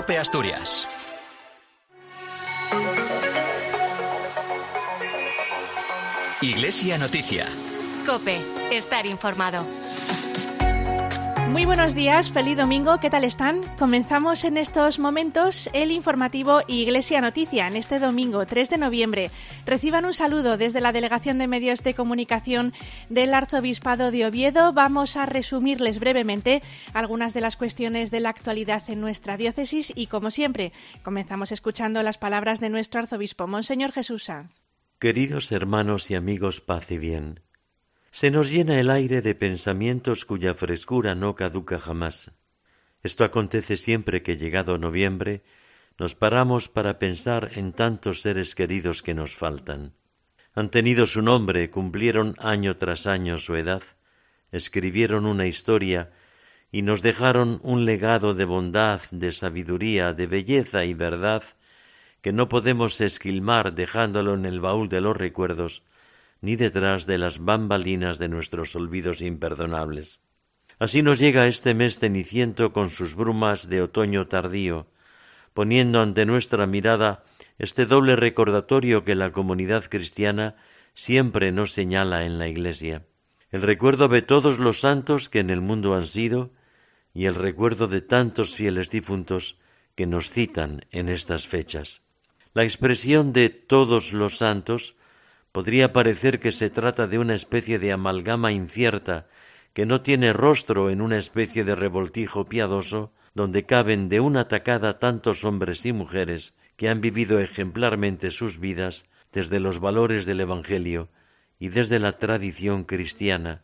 COPE Asturias. Iglesia Noticia. COPE, estar informado. Muy buenos días, feliz domingo, ¿qué tal están? Comenzamos en estos momentos el informativo Iglesia Noticia en este domingo 3 de noviembre. Reciban un saludo desde la Delegación de Medios de Comunicación del Arzobispado de Oviedo. Vamos a resumirles brevemente algunas de las cuestiones de la actualidad en nuestra diócesis y, como siempre, comenzamos escuchando las palabras de nuestro arzobispo, Monseñor Jesús Sanz. Queridos hermanos y amigos, paz y bien. Se nos llena el aire de pensamientos cuya frescura no caduca jamás. Esto acontece siempre que, llegado noviembre, nos paramos para pensar en tantos seres queridos que nos faltan. Han tenido su nombre, cumplieron año tras año su edad, escribieron una historia y nos dejaron un legado de bondad, de sabiduría, de belleza y verdad que no podemos esquilmar dejándolo en el baúl de los recuerdos, ni detrás de las bambalinas de nuestros olvidos imperdonables. Así nos llega este mes ceniciento con sus brumas de otoño tardío, poniendo ante nuestra mirada este doble recordatorio que la comunidad cristiana siempre nos señala en la Iglesia: el recuerdo de todos los santos que en el mundo han sido y el recuerdo de tantos fieles difuntos que nos citan en estas fechas. La expresión de todos los santos podría parecer que se trata de una especie de amalgama incierta que no tiene rostro en una especie de revoltijo piadoso donde caben de una tacada tantos hombres y mujeres que han vivido ejemplarmente sus vidas desde los valores del Evangelio y desde la tradición cristiana,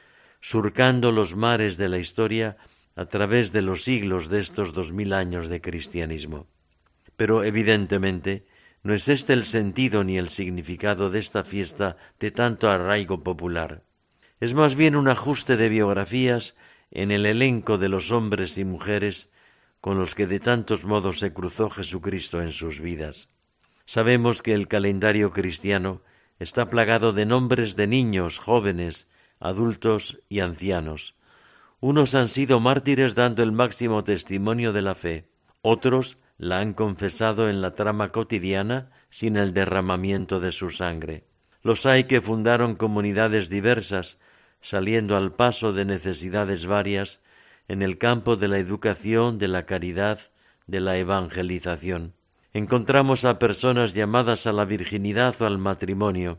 surcando los mares de la historia a través de los siglos de estos 2000 años de cristianismo. Pero evidentemente no es este el sentido ni el significado de esta fiesta de tanto arraigo popular. Es más bien un ajuste de biografías en el elenco de los hombres y mujeres con los que de tantos modos se cruzó Jesucristo en sus vidas. Sabemos que el calendario cristiano está plagado de nombres de niños, jóvenes, adultos y ancianos. Unos han sido mártires dando el máximo testimonio de la fe, otros la han confesado en la trama cotidiana sin el derramamiento de su sangre. Los hay que fundaron comunidades diversas, saliendo al paso de necesidades varias en el campo de la educación, de la caridad, de la evangelización. Encontramos a personas llamadas a la virginidad o al matrimonio,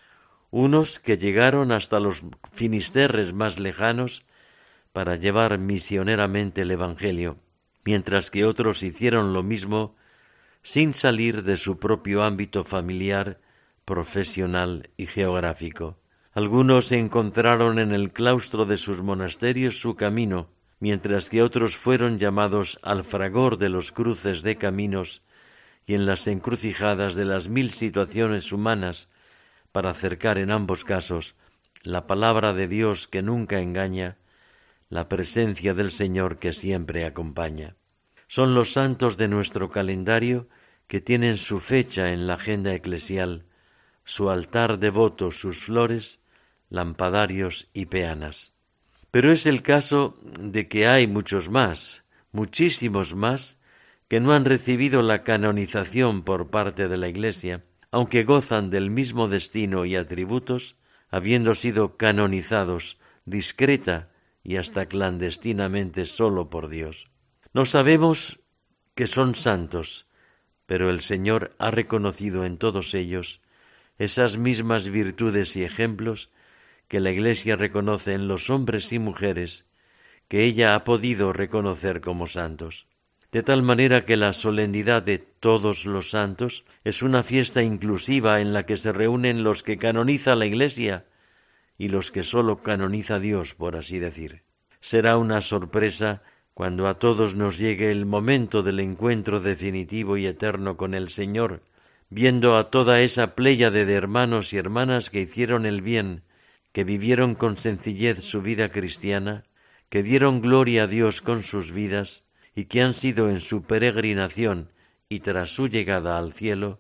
unos que llegaron hasta los finisterres más lejanos para llevar misioneramente el Evangelio, mientras que otros hicieron lo mismo sin salir de su propio ámbito familiar, profesional y geográfico. Algunos encontraron en el claustro de sus monasterios su camino, mientras que otros fueron llamados al fragor de los cruces de caminos y en las encrucijadas de las 1000 situaciones humanas para acercar en ambos casos la palabra de Dios que nunca engaña, la presencia del Señor que siempre acompaña. Son los santos de nuestro calendario que tienen su fecha en la agenda eclesial, su altar devoto, sus flores, lampadarios y peanas. Pero es el caso de que hay muchos más, muchísimos más, que no han recibido la canonización por parte de la Iglesia, aunque gozan del mismo destino y atributos, habiendo sido canonizados discreta y hasta clandestinamente solo por Dios. No sabemos que son santos, pero el Señor ha reconocido en todos ellos esas mismas virtudes y ejemplos que la Iglesia reconoce en los hombres y mujeres que ella ha podido reconocer como santos. De tal manera que la solemnidad de todos los santos es una fiesta inclusiva en la que se reúnen los que canoniza la Iglesia y los que sólo canoniza Dios, por así decir. Será una sorpresa cuando a todos nos llegue el momento del encuentro definitivo y eterno con el Señor, viendo a toda esa pléyade de hermanos y hermanas que hicieron el bien, que vivieron con sencillez su vida cristiana, que dieron gloria a Dios con sus vidas y que han sido en su peregrinación y tras su llegada al cielo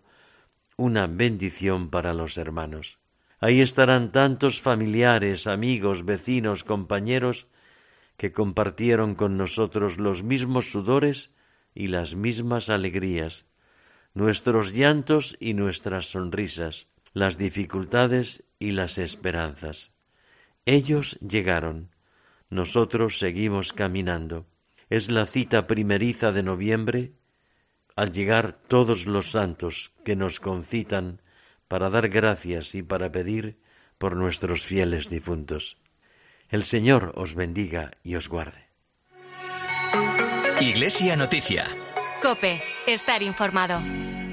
una bendición para los hermanos. Ahí estarán tantos familiares, amigos, vecinos, compañeros que compartieron con nosotros los mismos sudores y las mismas alegrías, nuestros llantos y nuestras sonrisas, las dificultades y las esperanzas. Ellos llegaron, nosotros seguimos caminando. Es la cita primeriza de noviembre, al llegar todos los santos que nos concitan para dar gracias y para pedir por nuestros fieles difuntos. El Señor os bendiga y os guarde. Iglesia Noticia. COPE. Estar informado.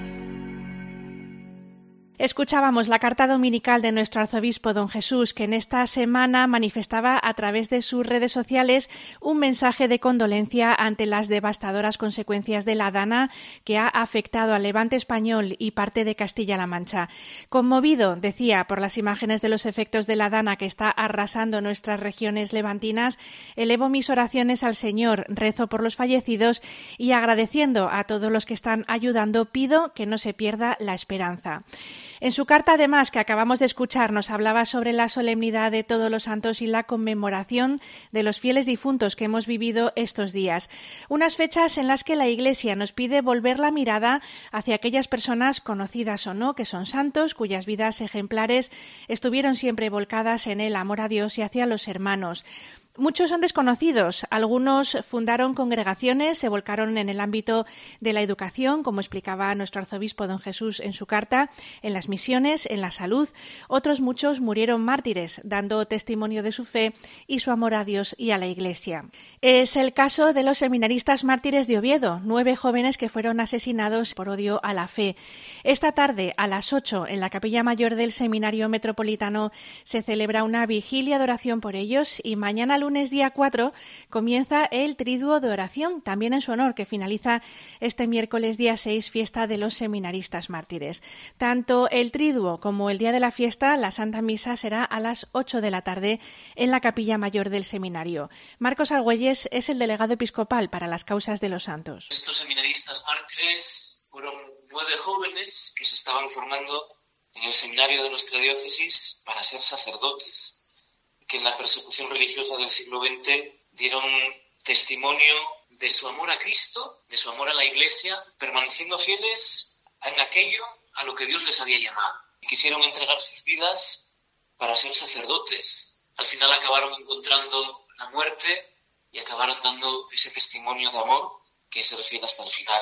Escuchábamos la carta dominical de nuestro arzobispo don Jesús, que en esta semana manifestaba a través de sus redes sociales un mensaje de condolencia ante las devastadoras consecuencias de la dana que ha afectado al Levante español y parte de Castilla-La Mancha. Conmovido, decía, por las imágenes de los efectos de la dana que está arrasando nuestras regiones levantinas, elevo mis oraciones al Señor, rezo por los fallecidos y agradeciendo a todos los que están ayudando, pido que no se pierda la esperanza. En su carta, además, que acabamos de escuchar, nos hablaba sobre la solemnidad de Todos los Santos y la conmemoración de los fieles difuntos que hemos vivido estos días. Unas fechas en las que la Iglesia nos pide volver la mirada hacia aquellas personas, conocidas o no, que son santos, cuyas vidas ejemplares estuvieron siempre volcadas en el amor a Dios y hacia los hermanos. Muchos son desconocidos, algunos fundaron congregaciones, se volcaron en el ámbito de la educación, como explicaba nuestro arzobispo don Jesús en su carta, en las misiones, en la salud. Otros muchos murieron mártires, dando testimonio de su fe y su amor a Dios y a la Iglesia. Es el caso de los seminaristas mártires de Oviedo, 9 jóvenes que fueron asesinados por odio a la fe. Esta tarde, a las 8, en la Capilla Mayor del Seminario Metropolitano, se celebra una vigilia de oración por ellos y mañana lunes día 4 comienza el triduo de oración, también en su honor, que finaliza este miércoles día 6, fiesta de los seminaristas mártires. Tanto el triduo como el día de la fiesta, la Santa Misa será a las 8 de la tarde en la Capilla Mayor del Seminario. Marcos Argüelles es el delegado episcopal para las causas de los santos. Estos seminaristas mártires fueron 9 jóvenes que se estaban formando en el seminario de nuestra diócesis para ser sacerdotes, que en la persecución religiosa del siglo XX dieron testimonio de su amor a Cristo, de su amor a la Iglesia, permaneciendo fieles en aquello a lo que Dios les había llamado. Quisieron entregar sus vidas para ser sacerdotes. Al final acabaron encontrando la muerte y acabaron dando ese testimonio de amor que es ser fiel hasta el final.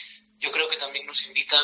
Yo creo que también nos invitan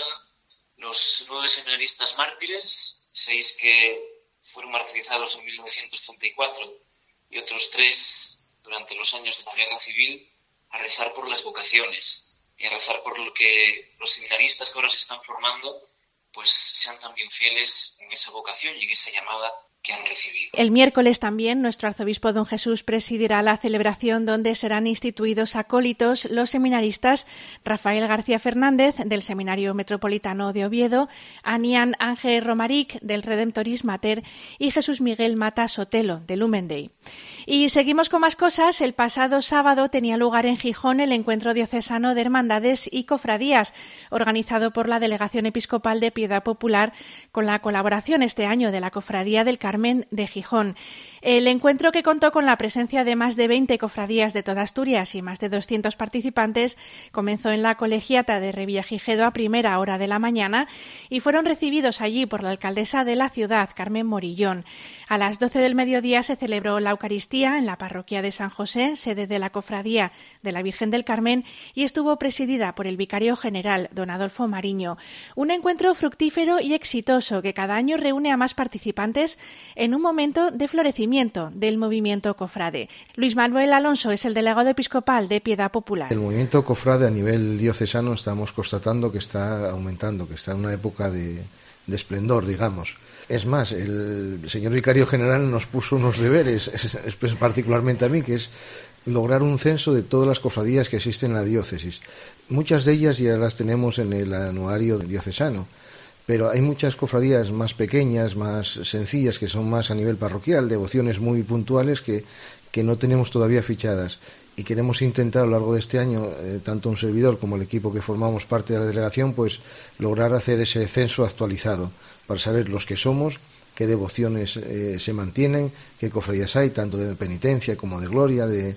los 9 seminaristas mártires, 6 que fueron martirizados en 1934 y otros 3 durante los años de la Guerra Civil, a rezar por las vocaciones y a rezar por lo que los seminaristas que ahora se están formando pues sean también fieles en esa vocación y en esa llamada que han recibido. El miércoles también nuestro arzobispo don Jesús presidirá la celebración donde serán instituidos acólitos los seminaristas Rafael García Fernández del Seminario Metropolitano de Oviedo, Anián Ángel Romaric del Redemptoris Mater y Jesús Miguel Mata Sotelo del Lumen Dei. Y seguimos con más cosas. El pasado sábado tenía lugar en Gijón el encuentro diocesano de hermandades y cofradías, organizado por la Delegación Episcopal de Piedad Popular, con la colaboración este año de la Cofradía del Carmen de Gijón. El encuentro, que contó con la presencia de más de 20 cofradías de toda Asturias y más de 200 participantes, comenzó en la colegiata de Revillagigedo a primera hora de la mañana y fueron recibidos allí por la alcaldesa de la ciudad, Carmen Morillón. A las 12 del mediodía se celebró la Eucaristía en la parroquia de San José, sede de la Cofradía de la Virgen del Carmen, y estuvo presidida por el vicario general, don Adolfo Mariño. Un encuentro fructífero y exitoso que cada año reúne a más participantes en un momento de florecimiento del movimiento cofrade. Luis Manuel Alonso es el delegado episcopal de Piedad Popular. El movimiento cofrade a nivel diocesano estamos constatando que está aumentando, que está en una época de esplendor, digamos. Es más, el señor vicario general nos puso unos deberes, particularmente a mí, que es lograr un censo de todas las cofradías que existen en la diócesis. Muchas de ellas ya las tenemos en el anuario diocesano, pero hay muchas cofradías más pequeñas, más sencillas, que son más a nivel parroquial, devociones muy puntuales que no tenemos todavía fichadas. Y queremos intentar a lo largo de este año, tanto un servidor como el equipo que formamos parte de la delegación, pues lograr hacer ese censo actualizado para saber los que somos, qué devociones se mantienen, qué cofradías hay, tanto de penitencia como de gloria, de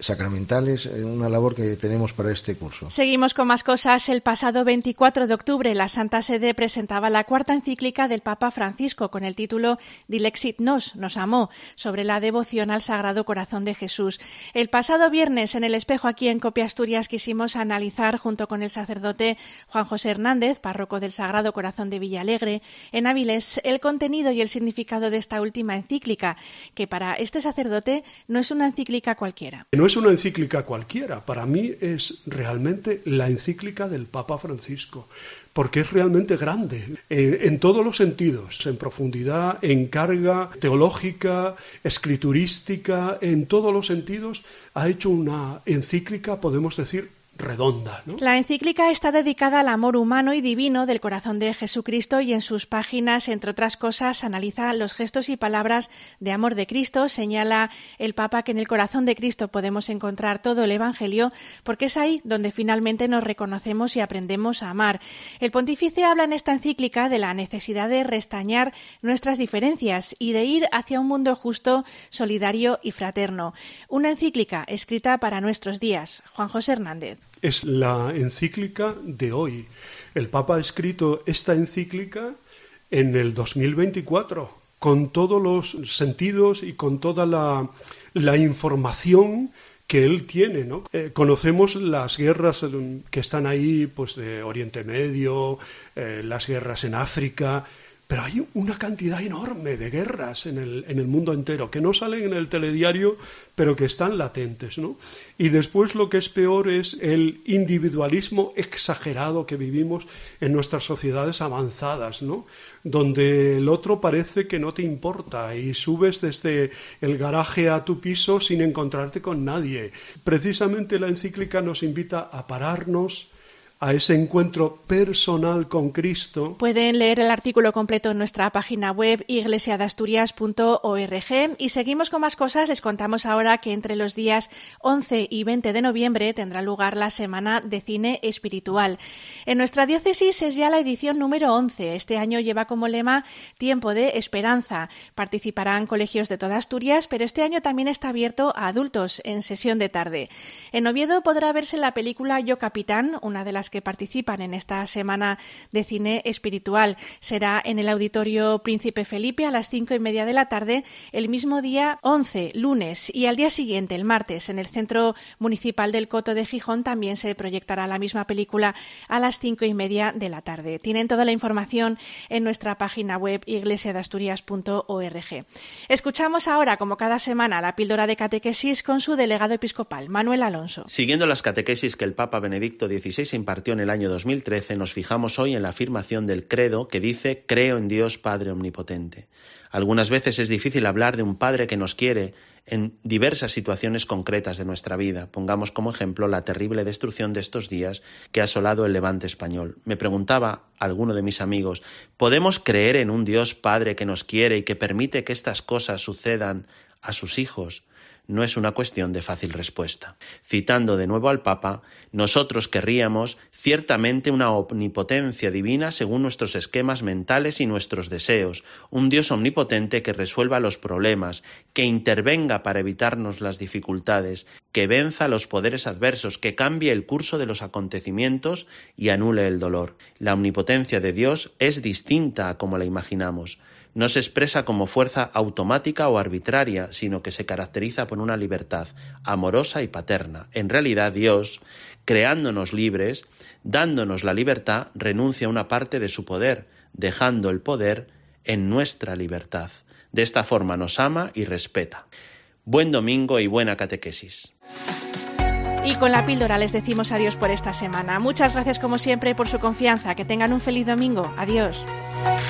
sacramentales, una labor que tenemos para este curso. Seguimos con más cosas. El pasado 24 de octubre la Santa Sede presentaba la cuarta encíclica del Papa Francisco con el título Dilexit Nos, nos amó, sobre la devoción al Sagrado Corazón de Jesús. El pasado viernes en El Espejo, aquí en Cope Asturias, quisimos analizar junto con el sacerdote Juan José Hernández, párroco del Sagrado Corazón de Villalegre, en Áviles, el contenido y el significado de esta última encíclica, que para este sacerdote no es una encíclica cualquiera. No es una encíclica cualquiera, para mí es realmente la encíclica del Papa Francisco, porque es realmente grande, en todos los sentidos, en profundidad, en carga teológica, escriturística, en todos los sentidos, ha hecho una encíclica, podemos decir, redonda, ¿no? La encíclica está dedicada al amor humano y divino del corazón de Jesucristo y en sus páginas, entre otras cosas, analiza los gestos y palabras de amor de Cristo. Señala el Papa que en el corazón de Cristo podemos encontrar todo el Evangelio porque es ahí donde finalmente nos reconocemos y aprendemos a amar. El pontífice habla en esta encíclica de la necesidad de restañar nuestras diferencias y de ir hacia un mundo justo, solidario y fraterno. Una encíclica escrita para nuestros días. Juan José Hernández. Es la encíclica de hoy. El Papa ha escrito esta encíclica en el 2024, con todos los sentidos y con toda la información que él tiene, ¿no? Conocemos las guerras que están ahí, pues de Oriente Medio, las guerras en África, pero hay una cantidad enorme de guerras en el mundo entero, que no salen en el telediario, pero que están latentes, ¿no? Y después lo que es peor es el individualismo exagerado que vivimos en nuestras sociedades avanzadas, ¿no? Donde el otro parece que no te importa y subes desde el garaje a tu piso sin encontrarte con nadie. Precisamente la encíclica nos invita a pararnos, a ese encuentro personal con Cristo. Pueden leer el artículo completo en nuestra página web iglesiadasturias.org y seguimos con más cosas. Les contamos ahora que entre los días 11 y 20 de noviembre tendrá lugar la Semana de Cine Espiritual. En nuestra diócesis es ya la edición número 11. Este año lleva como lema Tiempo de Esperanza. Participarán colegios de toda Asturias, pero este año también está abierto a adultos en sesión de tarde. En Oviedo podrá verse la película Yo Capitán, una de las que participan en esta Semana de Cine Espiritual. Será en el Auditorio Príncipe Felipe a las 5:30 de la tarde, el mismo día 11, lunes, y al día siguiente, el martes, en el Centro Municipal del Coto de Gijón también se proyectará la misma película a las 5:30 de la tarde. Tienen toda la información en nuestra página web iglesiadasturias.org. Escuchamos ahora, como cada semana, la píldora de catequesis con su delegado episcopal, Manuel Alonso. Siguiendo las catequesis que el Papa Benedicto XVI impartió en el año 2013, nos fijamos hoy en la afirmación del credo que dice «Creo en Dios Padre Omnipotente». Algunas veces es difícil hablar de un Padre que nos quiere en diversas situaciones concretas de nuestra vida. Pongamos como ejemplo la terrible destrucción de estos días que ha asolado el Levante español. Me preguntaba alguno de mis amigos, ¿podemos creer en un Dios Padre que nos quiere y que permite que estas cosas sucedan a sus hijos? No es una cuestión de fácil respuesta. Citando de nuevo al Papa, nosotros querríamos ciertamente una omnipotencia divina según nuestros esquemas mentales y nuestros deseos, un Dios omnipotente que resuelva los problemas, que intervenga para evitarnos las dificultades, que venza los poderes adversos, que cambie el curso de los acontecimientos y anule el dolor. La omnipotencia de Dios es distinta a como la imaginamos. No se expresa como fuerza automática o arbitraria, sino que se caracteriza por una libertad amorosa y paterna. En realidad, Dios, creándonos libres, dándonos la libertad, renuncia a una parte de su poder, dejando el poder en nuestra libertad. De esta forma nos ama y respeta. Buen domingo y buena catequesis. Y con la píldora les decimos adiós por esta semana. Muchas gracias como siempre por su confianza. Que tengan un feliz domingo. Adiós.